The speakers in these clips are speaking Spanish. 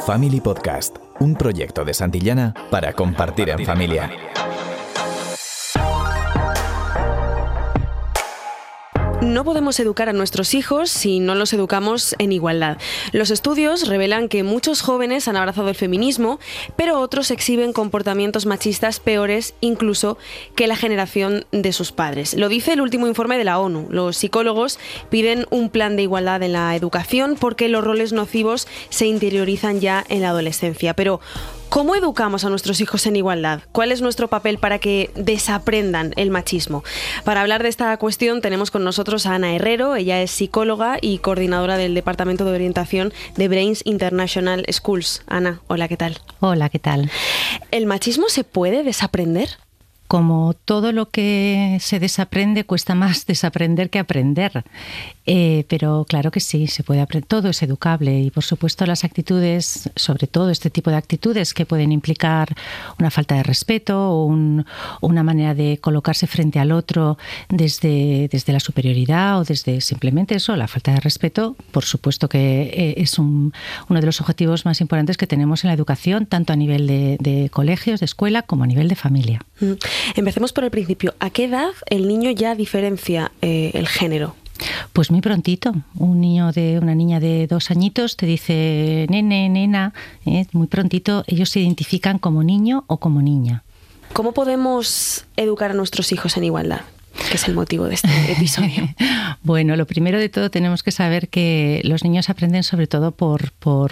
Family Podcast, un proyecto de Santillana para compartir en familia. No podemos educar a nuestros hijos si no los educamos en igualdad. Los estudios revelan que muchos jóvenes han abrazado el feminismo, pero otros exhiben comportamientos machistas peores incluso que la generación de sus padres. Lo dice el último informe de la ONU. Los psicólogos piden un plan de igualdad en la educación porque los roles nocivos se interiorizan ya en la adolescencia. Pero ¿cómo educamos a nuestros hijos en igualdad? ¿Cuál es nuestro papel para que desaprendan el machismo? Para hablar de esta cuestión tenemos con nosotros a Ana Herrero. Ella es psicóloga y coordinadora del Departamento de Orientación de Brains International Schools. Ana, hola, ¿qué tal? Hola, ¿qué tal? ¿El machismo se puede desaprender? Como todo lo que se desaprende, cuesta más desaprender que aprender. Pero claro que sí, se puede aprender. Todo es educable y, por supuesto, las actitudes, sobre todo este tipo de actitudes que pueden implicar una falta de respeto o una manera de colocarse frente al otro desde la superioridad o desde simplemente eso, la falta de respeto, por supuesto que es uno de los objetivos más importantes que tenemos en la educación, tanto a nivel de colegios, de escuela, como a nivel de familia. Empecemos por el principio. ¿A qué edad el niño ya diferencia el género? Pues muy prontito. Una niña de 2 añitos te dice nene, nena, muy prontito ellos se identifican como niño o como niña. ¿Cómo podemos educar a nuestros hijos en igualdad? ¿Qué es el motivo de este episodio? Bueno, lo primero de todo tenemos que saber que los niños aprenden sobre todo por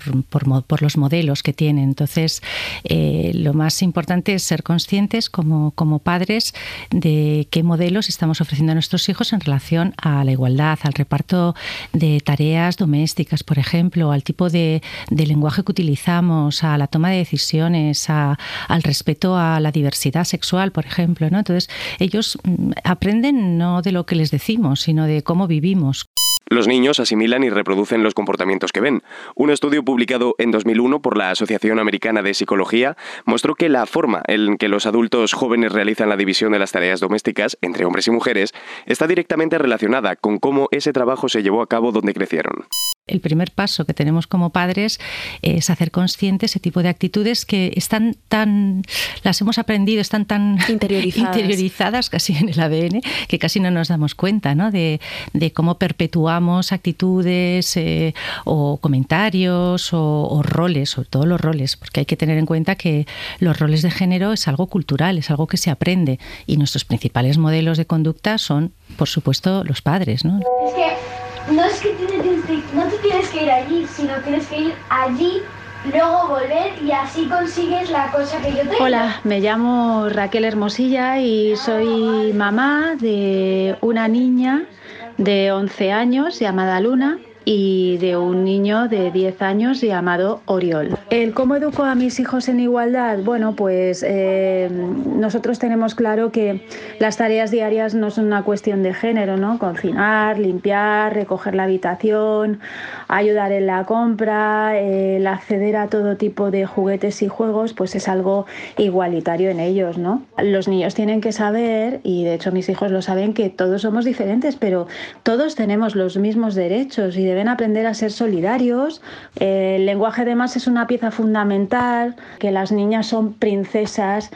los modelos que tienen. Entonces, lo más importante es ser conscientes como padres de qué modelos estamos ofreciendo a nuestros hijos en relación a la igualdad, al reparto de tareas domésticas, por ejemplo, al tipo de lenguaje que utilizamos, a la toma de decisiones, al respeto a la diversidad sexual, por ejemplo, ¿no? Entonces, ellos aprenden no de lo que les decimos, sino de cómo vivimos. Los niños asimilan y reproducen los comportamientos que ven. Un estudio publicado en 2001 por la Asociación Americana de Psicología mostró que la forma en que los adultos jóvenes realizan la división de las tareas domésticas entre hombres y mujeres está directamente relacionada con cómo ese trabajo se llevó a cabo donde crecieron. El primer paso que tenemos como padres es hacer consciente ese tipo de actitudes que las hemos aprendido, están tan interiorizadas casi en el ADN, que casi no nos damos cuenta, ¿no? de cómo perpetuamos actitudes o comentarios o roles, sobre todo los roles, porque hay que tener en cuenta que los roles de género es algo cultural, es algo que se aprende y nuestros principales modelos de conducta son, por supuesto, los padres, ¿no? No es que no te tienes que ir allí, sino tienes que ir allí, luego volver y así consigues la cosa que yo tengo. Hola, me llamo Raquel Hermosilla y soy mamá de una niña de 11 años llamada Luna y de un niño de 10 años llamado Oriol. ¿Cómo educo a mis hijos en igualdad? Bueno, pues nosotros tenemos claro que las tareas diarias no son una cuestión de género, ¿no? Cocinar, limpiar, recoger la habitación, ayudar en la compra, el acceder a todo tipo de juguetes y juegos, pues es algo igualitario en ellos, ¿no? Los niños tienen que saber, y de hecho mis hijos lo saben, que todos somos diferentes, pero todos tenemos los mismos derechos y deben aprender a ser solidarios. El lenguaje además es una pieza fundamental, que las niñas son princesas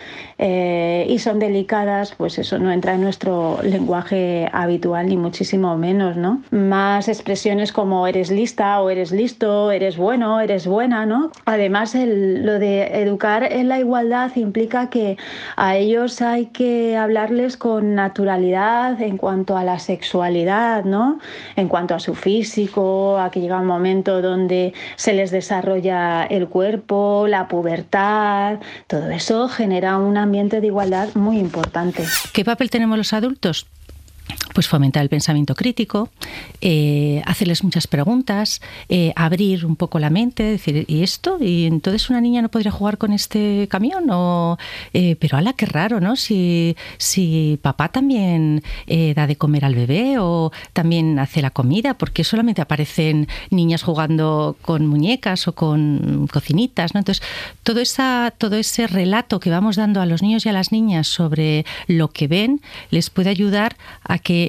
y son delicadas, pues eso no entra en nuestro lenguaje habitual ni muchísimo menos, ¿no? Más expresiones como eres lista o eres listo, eres bueno, eres buena, ¿no? Además lo de educar en la igualdad implica que a ellos hay que hablarles con naturalidad en cuanto a la sexualidad, ¿no? En cuanto a su físico, a que llega un momento donde se les desarrolla el cuerpo, la pubertad, todo eso genera un ambiente de igualdad muy importante. ¿Qué papel tenemos los adultos? Pues fomentar el pensamiento crítico, hacerles muchas preguntas, abrir un poco la mente, decir, ¿y esto? ¿Y entonces una niña no podría jugar con este camión? Pero ala, qué raro, ¿no? Si papá también da de comer al bebé o también hace la comida, ¿por qué solamente aparecen niñas jugando con muñecas o con cocinitas, ¿no? Entonces, todo ese relato que vamos dando a los niños y a las niñas sobre lo que ven les puede ayudar a que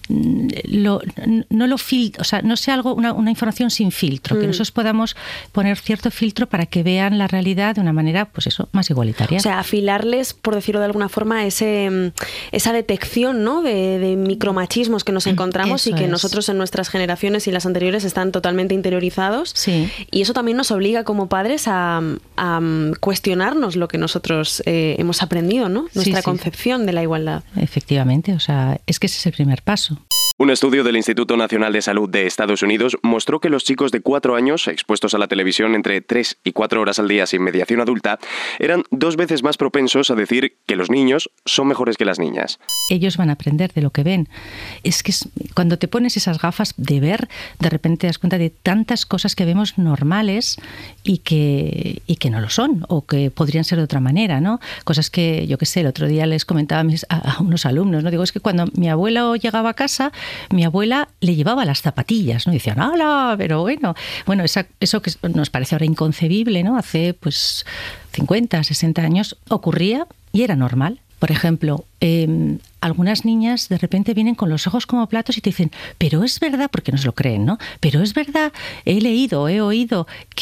no sea algo, una información sin filtro, que nosotros podamos poner cierto filtro para que vean la realidad de una manera, pues eso, más igualitaria. O sea, afilarles, por decirlo de alguna forma, esa detección, ¿no?, de micromachismos que nos encontramos y que nosotros en nuestras generaciones y las anteriores están totalmente interiorizados. Sí. Y eso también nos obliga como padres a cuestionarnos lo que nosotros hemos aprendido, ¿no? Nuestra concepción de la igualdad. Efectivamente, o sea, es que ese es el primer paso. Un estudio del Instituto Nacional de Salud de Estados Unidos mostró que los chicos de 4 años, expuestos a la televisión entre 3 y 4 horas al día sin mediación adulta, eran 2 veces más propensos a decir que los niños son mejores que las niñas. Ellos van a aprender de lo que ven. Es que cuando te pones esas gafas de ver, de repente te das cuenta de tantas cosas que vemos normales y que no lo son, o que podrían ser de otra manera, ¿no? Cosas que, yo qué sé, el otro día les comentaba a unos alumnos, ¿no? Digo, es que cuando mi abuelo llegaba a casa, mi abuela le llevaba las zapatillas, ¿no? Y decían, ¡hala! Pero bueno, eso que nos parece ahora inconcebible, ¿no? Hace pues 50, 60 años ocurría y era normal. Por ejemplo, algunas niñas de repente vienen con los ojos como platos y te dicen, pero es verdad, porque no se lo creen, ¿no? Pero es verdad, he oído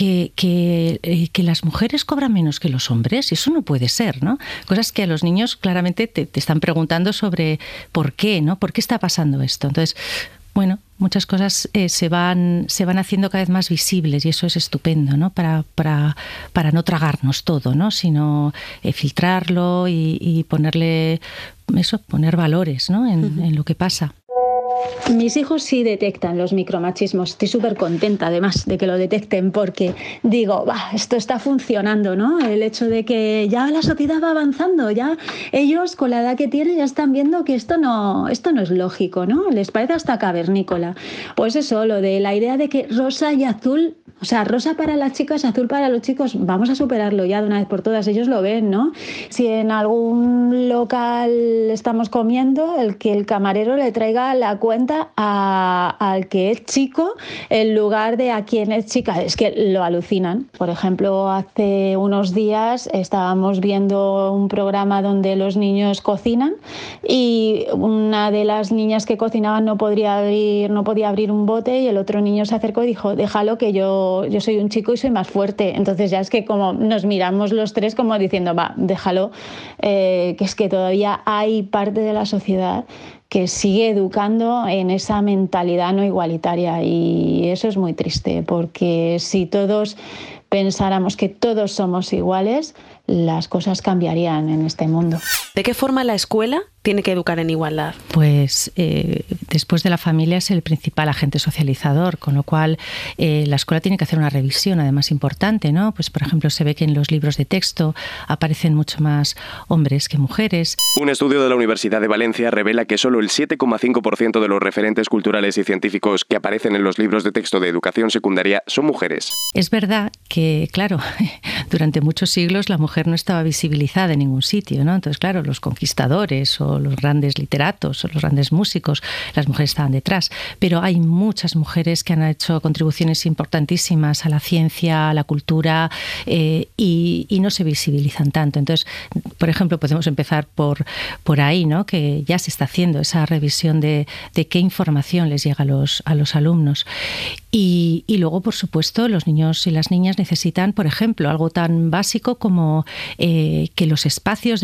que las mujeres cobran menos que los hombres, y eso no puede ser, ¿no? Cosas que a los niños claramente te están preguntando sobre por qué, ¿no? ¿Por qué está pasando esto? Entonces, bueno, muchas cosas se van haciendo cada vez más visibles, y eso es estupendo, ¿no? Para no tragarnos todo, ¿no? Sino filtrarlo y poner valores, ¿no? en lo que pasa. Mis hijos sí detectan los micromachismos. Estoy súper contenta, además, de que lo detecten, porque digo, esto está funcionando, ¿no? El hecho de que ya la sociedad va avanzando, ya ellos, con la edad que tienen, ya están viendo que esto no es lógico, ¿no? Les parece hasta cavernícola. Pues eso, lo de la idea de que rosa y azul, o sea, rosa para las chicas, azul para los chicos, vamos a superarlo ya de una vez por todas. Ellos lo ven, ¿no? Si en algún local estamos comiendo, que el camarero le traiga la cuenta al que es chico en lugar de a quien es chica. Es que lo alucinan. Por ejemplo, hace unos días estábamos viendo un programa donde los niños cocinan, y una de las niñas que cocinaban no podía abrir un bote, y el otro niño se acercó y dijo, déjalo, que yo soy un chico y soy más fuerte. Entonces ya es que como nos miramos los tres como diciendo, déjalo, que es que todavía hay parte de la sociedad que sigue educando en esa mentalidad no igualitaria, y eso es muy triste, porque si todos pensáramos que todos somos iguales, las cosas cambiarían en este mundo. ¿De qué forma la escuela tiene que educar en igualdad? Pues después de la familia es el principal agente socializador, con lo cual la escuela tiene que hacer una revisión, además importante, ¿no? Pues por ejemplo se ve que en los libros de texto aparecen mucho más hombres que mujeres. Un estudio de la Universidad de Valencia revela que solo el 7,5% de los referentes culturales y científicos que aparecen en los libros de texto de educación secundaria son mujeres. Es verdad que, claro, durante muchos siglos la mujer no estaba visibilizada en ningún sitio, ¿no? Entonces, claro, los conquistadores o los grandes literatos o los grandes músicos, las mujeres estaban detrás. Pero hay muchas mujeres que han hecho contribuciones importantísimas a la ciencia, a la cultura, y no se visibilizan tanto. Entonces, por ejemplo, podemos empezar por ahí, ¿no? Que ya se está haciendo esa revisión de qué información les llega a los alumnos. Y luego, por supuesto, los niños y las niñas necesitan, por ejemplo, algo tan básico como que los espacios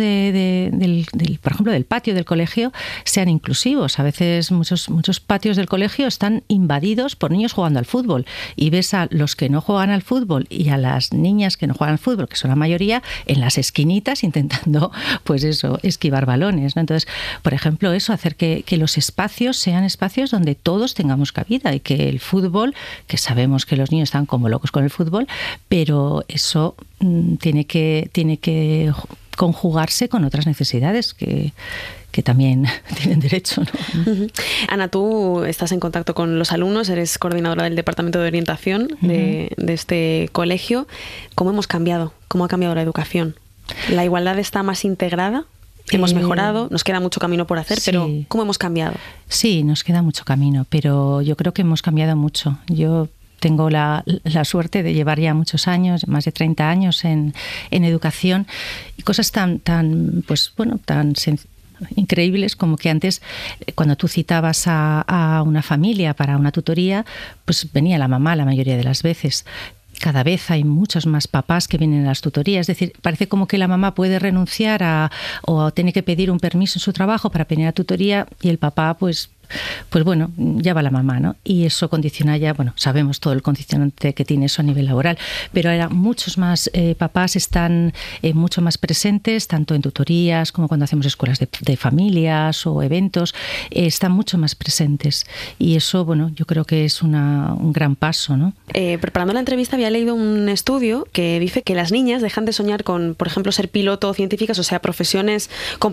por ejemplo, del patio del colegio sean inclusivos. A veces muchos patios del colegio están invadidos por niños jugando al fútbol, y ves a los que no juegan al fútbol y a las niñas que no juegan al fútbol, que son la mayoría, en las esquinitas intentando, pues eso, esquivar balones, ¿no? Entonces, por ejemplo, eso, hacer que los espacios sean espacios donde todos tengamos cabida, y que el fútbol, que sabemos que los niños están como locos con el fútbol, pero eso tiene que conjugarse con otras necesidades que también tienen derecho, ¿no? Uh-huh. Ana, tú estás en contacto con los alumnos, eres coordinadora del departamento de orientación de este colegio. ¿Cómo hemos cambiado? ¿Cómo ha cambiado la educación? ¿La igualdad está más integrada? ¿Hemos mejorado? Nos queda mucho camino por hacer, sí. Pero ¿cómo hemos cambiado? Sí, nos queda mucho camino, pero yo creo que hemos cambiado mucho. Yo tengo la suerte de llevar ya muchos años, más de 30 años en educación, y cosas tan increíbles, como que antes, cuando tú citabas a una familia para una tutoría, pues venía la mamá la mayoría de las veces. Cada vez hay muchos más papás que vienen a las tutorías. Es decir, parece como que la mamá puede renunciar o tiene que pedir un permiso en su trabajo para venir a la tutoría, y el papá, pues bueno, ya va la mamá, ¿no? Y eso condiciona ya, bueno, sabemos todo el condicionante que tiene eso a nivel laboral, pero ahora muchos más papás están mucho más presentes, tanto en tutorías como cuando hacemos escuelas de familias o eventos, están mucho más presentes, y eso, bueno, yo creo que es un gran paso, ¿no? Preparando la entrevista había leído un estudio que dice que las niñas dejan de soñar con, por ejemplo, ser piloto o científicas, o sea, profesiones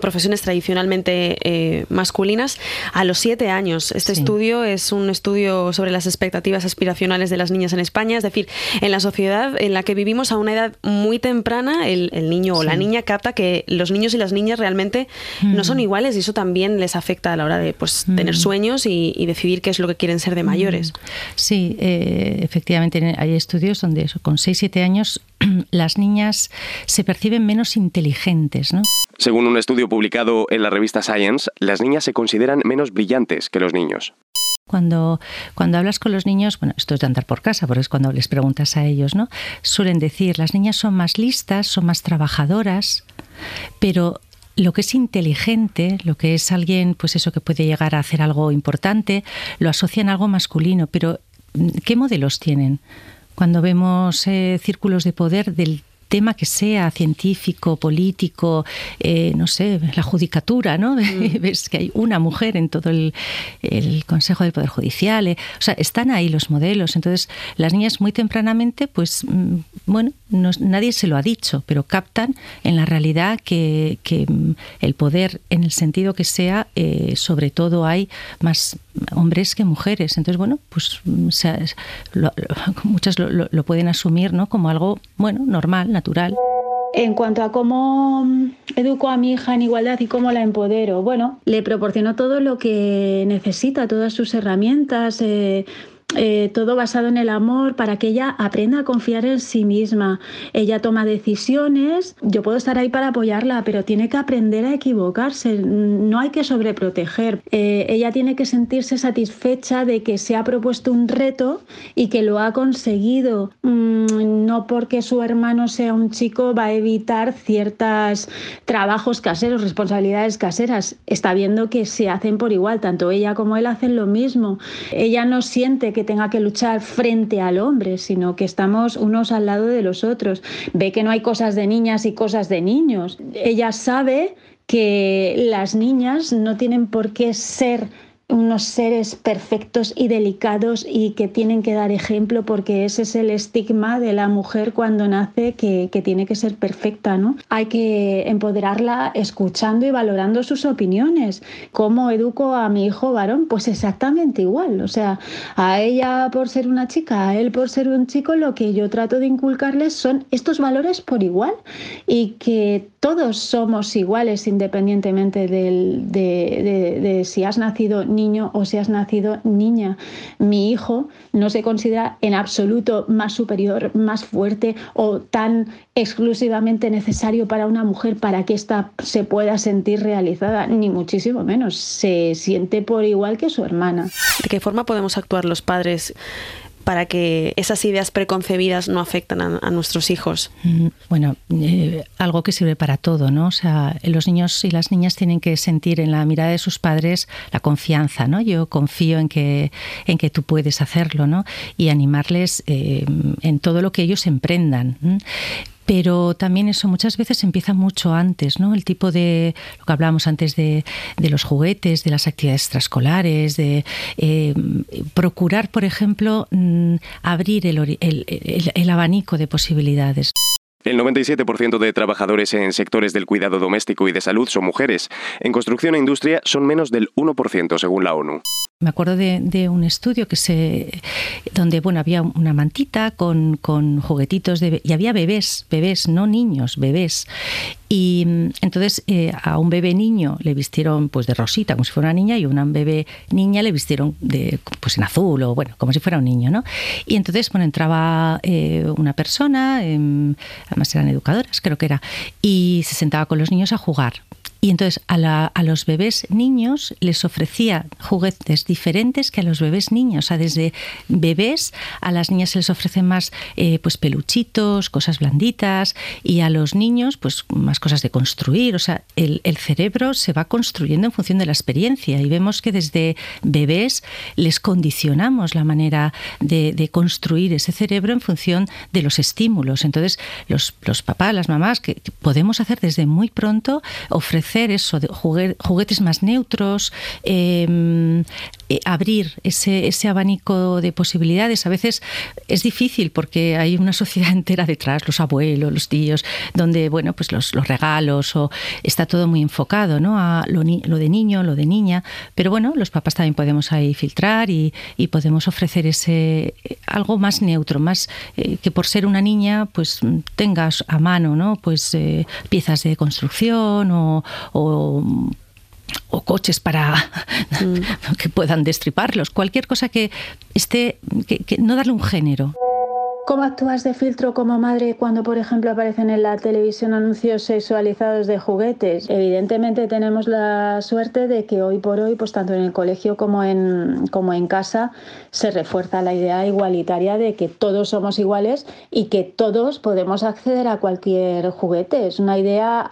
tradicionalmente masculinas, a los 7 años. Este estudio es un estudio sobre las expectativas aspiracionales de las niñas en España, es decir, en la sociedad en la que vivimos a una edad muy temprana, el niño o la niña capta que los niños y las niñas realmente no son iguales, y eso también les afecta a la hora de tener sueños y decidir qué es lo que quieren ser de mayores. Sí, efectivamente hay estudios donde con 6-7 años las niñas se perciben menos inteligentes, ¿no? Según un estudio publicado en la revista Science, las niñas se consideran menos brillantes que los niños. Cuando hablas con los niños, bueno, esto es de andar por casa, porque es cuando les preguntas a ellos, ¿no? Suelen decir, las niñas son más listas, son más trabajadoras, pero lo que es inteligente, lo que es alguien, pues eso, que puede llegar a hacer algo importante, lo asocian a algo masculino. Pero ¿qué modelos tienen? Cuando vemos círculos de poder del tema que sea, científico, político, no sé, la judicatura, ¿no? Ves que hay una mujer en todo el Consejo del Poder Judicial. O sea, están ahí los modelos. Entonces, las niñas muy tempranamente, pues, bueno, nadie se lo ha dicho, pero captan en la realidad que el poder, en el sentido que sea, sobre todo hay más hombres que mujeres. Entonces, bueno, pues muchas lo pueden asumir, ¿no? Como algo, bueno, normal, natural. En cuanto a cómo educo a mi hija en igualdad y cómo la empodero, bueno, le proporciono todo lo que necesita, todas sus herramientas, todo basado en el amor, para que ella aprenda a confiar en sí misma. Ella toma decisiones, yo puedo estar ahí para apoyarla, pero tiene que aprender a equivocarse, no hay que sobreproteger. Ella tiene que sentirse satisfecha de que se ha propuesto un reto y que lo ha conseguido. No porque su hermano sea un chico va a evitar ciertos trabajos caseros, responsabilidades caseras. Está viendo que se hacen por igual, tanto ella como él hacen lo mismo. Ella no siente que tenga que luchar frente al hombre, sino que estamos unos al lado de los otros. Ve que no hay cosas de niñas y cosas de niños. Ella sabe que las niñas no tienen por qué ser unos seres perfectos y delicados y que tienen que dar ejemplo, porque ese es el estigma de la mujer cuando nace, que tiene que ser perfecta, ¿no? Hay que empoderarla escuchando y valorando sus opiniones. ¿Cómo educo a mi hijo varón? Pues exactamente igual. O sea, a ella por ser una chica, a él por ser un chico, lo que yo trato de inculcarles son estos valores por igual, y que todos somos iguales independientemente de si has nacido niño o si has nacido niña. Mi hijo no se considera en absoluto más superior, más fuerte o tan exclusivamente necesario para una mujer para que ésta se pueda sentir realizada, ni muchísimo menos. Se siente por igual que su hermana. ¿De qué forma podemos actuar los padres para que esas ideas preconcebidas no afecten a nuestros hijos? Bueno, algo que sirve para todo, ¿no? O sea, los niños y las niñas tienen que sentir en la mirada de sus padres la confianza, ¿no? Yo confío en que tú puedes hacerlo, ¿no? Y animarles en todo lo que ellos emprendan. Pero también eso muchas veces empieza mucho antes, ¿no? El tipo de, lo que hablábamos antes de los juguetes, de las actividades extraescolares, de procurar, por ejemplo, abrir el abanico de posibilidades. El 97% de trabajadores en sectores del cuidado doméstico y de salud son mujeres. En construcción e industria son menos del 1%, según la ONU. Me acuerdo de un estudio donde bueno, había una mantita con juguetitos y había bebés, no niños, bebés. Y entonces a un bebé niño le vistieron pues de rosita, como si fuera una niña, y a una bebé niña le vistieron pues en azul, o bueno, como si fuera un niño, ¿no? Y entonces bueno, entraba una persona, además eran educadoras, creo que era, y se sentaba con los niños a jugar. Y entonces a los bebés niños les ofrecía juguetes diferentes que a los bebés niños. O sea, desde bebés a las niñas se les ofrecen más pues peluchitos, cosas blanditas, y a los niños pues más cosas de construir. O sea, el cerebro se va construyendo en función de la experiencia, y vemos que desde bebés les condicionamos la manera de construir ese cerebro en función de los estímulos. Entonces, los papás, las mamás, que podemos hacer desde muy pronto, ofrecer eso, de juguetes más neutros, abrir ese abanico de posibilidades. A veces es difícil porque hay una sociedad entera detrás, los abuelos, los tíos, donde bueno, pues los regalos, o está todo muy enfocado, ¿no?, a lo de niño, lo de niña, pero bueno, los papás también podemos ahí filtrar y podemos ofrecer algo más neutro, más que por ser una niña pues tengas a mano, ¿no?, pues piezas de construcción o coches para que puedan destriparlos, cualquier cosa que no darle un género. ¿Cómo actúas de filtro como madre cuando, por ejemplo, aparecen en la televisión anuncios sexualizados de juguetes? Evidentemente tenemos la suerte de que hoy por hoy, pues tanto en el colegio como en casa, se refuerza la idea igualitaria de que todos somos iguales y que todos podemos acceder a cualquier juguete. Es una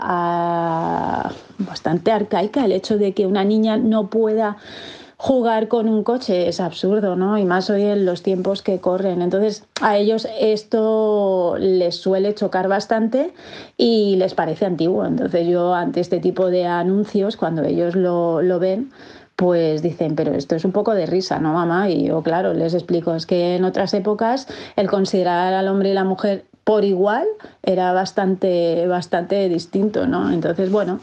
idea bastante arcaica el hecho de que una niña no pueda jugar con un coche. Es absurdo, ¿no? Y más hoy en los tiempos que corren. Entonces, a ellos esto les suele chocar bastante y les parece antiguo. Entonces, yo ante este tipo de anuncios, cuando ellos lo ven, pues dicen, pero esto es un poco de risa, ¿no, mamá? Y yo, claro, les explico, es que en otras épocas el considerar al hombre y la mujer por igual era bastante distinto, ¿no? Entonces, bueno,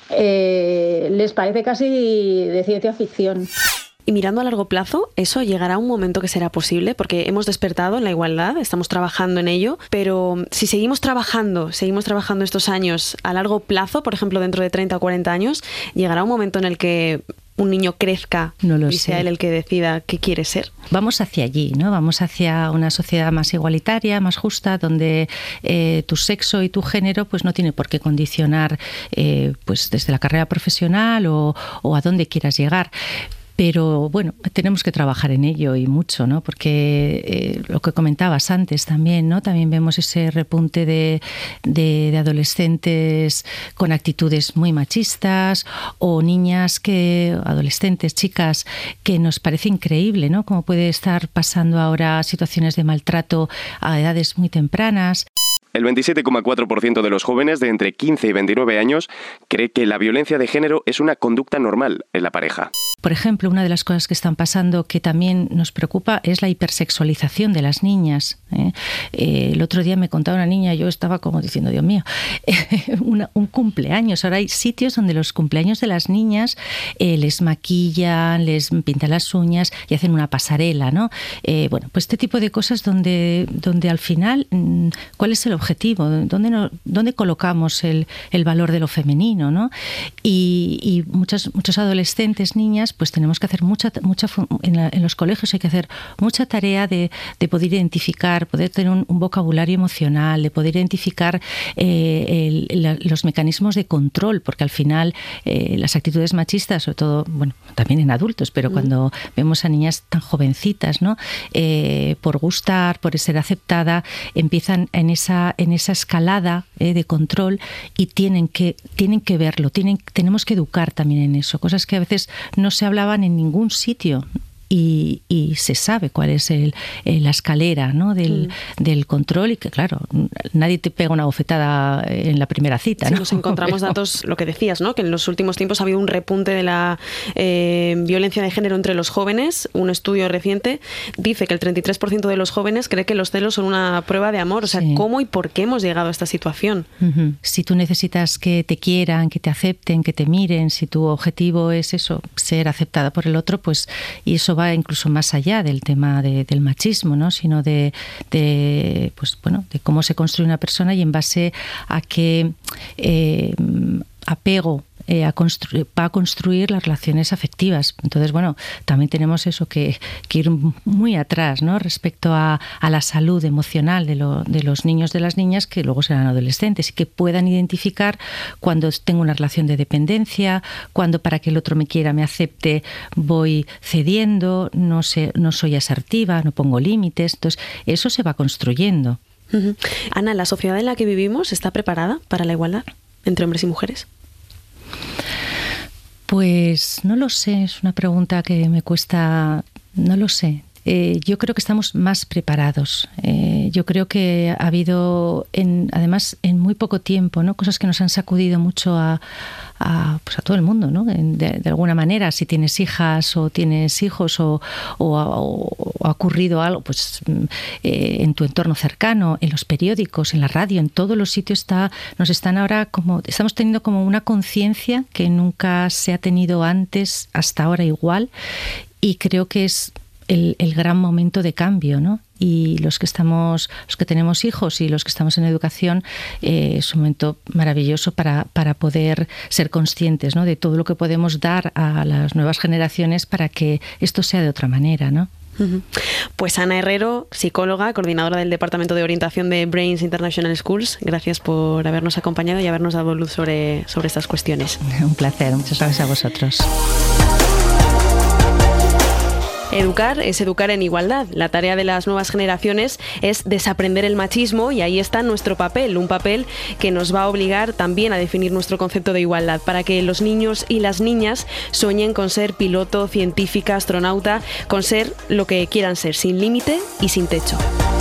les parece casi de ciencia ficción. Y mirando a largo plazo, ¿eso llegará a un momento que será posible? Porque hemos despertado en la igualdad, estamos trabajando en ello, pero si seguimos trabajando estos años a largo plazo, por ejemplo, dentro de 30 o 40 años, ¿llegará un momento en el que un niño crezca y sea él el que decida qué quiere ser? Vamos hacia allí, ¿no? Vamos hacia una sociedad más igualitaria, más justa, donde tu sexo y tu género pues no tiene por qué condicionar pues desde la carrera profesional o a dónde quieras llegar. Pero bueno, tenemos que trabajar en ello y mucho, ¿no? Porque lo que comentabas antes también, ¿no? También vemos ese repunte de adolescentes con actitudes muy machistas, o adolescentes, chicas, que nos parece increíble, ¿no? Cómo puede estar pasando ahora situaciones de maltrato a edades muy tempranas. El 27,4% de los jóvenes de entre 15 y 29 años cree que la violencia de género es una conducta normal en la pareja. Por ejemplo, una de las cosas que están pasando que también nos preocupa es la hipersexualización de las niñas. El otro día me contaba una niña, yo estaba como diciendo, Dios mío, un cumpleaños. Ahora hay sitios donde los cumpleaños de las niñas les maquillan, les pintan las uñas y hacen una pasarela, ¿no? Bueno, pues este tipo de cosas donde al final, ¿cuál es el objetivo? ¿Dónde colocamos el valor de lo femenino, ¿no? Y muchos adolescentes, niñas, pues tenemos que hacer mucha en los colegios hay que hacer mucha tarea de poder identificar, poder tener un vocabulario emocional, de poder identificar los mecanismos de control, porque al final las actitudes machistas, sobre todo, bueno, también en adultos, pero cuando vemos a niñas tan jovencitas, ¿no? Por gustar, por ser aceptada, empiezan en esa escalada de control y tienen que verlo, tenemos que educar también en eso, cosas que a veces no se hablaban en ningún sitio. Y se sabe cuál es la escalera, ¿no? del control, y que claro, nadie te pega una bofetada en la primera cita, ¿no? Sí, nos encontramos datos, lo que decías, ¿no? Que en los últimos tiempos ha habido un repunte de la violencia de género entre los jóvenes. Un estudio reciente dice que el 33% de los jóvenes cree que los celos son una prueba de amor. O sea, sí. ¿Cómo y por qué hemos llegado a esta situación? Uh-huh. Si tú necesitas que te quieran, que te acepten, que te miren, si tu objetivo es eso, ser aceptada por el otro, pues, y eso va incluso más allá del tema del machismo, ¿no? Sino de cómo se construye una persona y en base a qué apego va a construir las relaciones afectivas. Entonces, bueno, también tenemos eso que ir muy atrás, ¿no? Respecto a la salud emocional de los niños, de las niñas, que luego serán adolescentes, y que puedan identificar cuando tengo una relación de dependencia, cuando para que el otro me quiera, me acepte, voy cediendo, no soy asertiva, no pongo límites. Entonces, eso se va construyendo. Ana, ¿la sociedad en la que vivimos está preparada para la igualdad entre hombres y mujeres? Pues no lo sé, es una pregunta que me cuesta, no lo sé. Yo creo que estamos más preparados. Yo creo que ha habido, además, en muy poco tiempo, ¿no? Cosas que nos han sacudido mucho a todo el mundo, ¿no? De alguna manera, si tienes hijas o tienes hijos o ha ocurrido algo, pues en tu entorno cercano, en los periódicos, en la radio, en todos los sitios estamos teniendo como una conciencia que nunca se ha tenido antes, hasta ahora igual, y creo que es el gran momento de cambio, ¿no? Y los que tenemos hijos y los que estamos en educación, es un momento maravilloso para poder ser conscientes, ¿no? De todo lo que podemos dar a las nuevas generaciones para que esto sea de otra manera, ¿no? Pues Ana Herrero, psicóloga, coordinadora del Departamento de Orientación de Brains International Schools, gracias por habernos acompañado y habernos dado luz sobre estas cuestiones. Un placer, muchas gracias a vosotros. Educar es educar en igualdad. La tarea de las nuevas generaciones es desaprender el machismo, y ahí está nuestro papel, un papel que nos va a obligar también a definir nuestro concepto de igualdad, para que los niños y las niñas sueñen con ser piloto, científica, astronauta, con ser lo que quieran ser, sin límite y sin techo.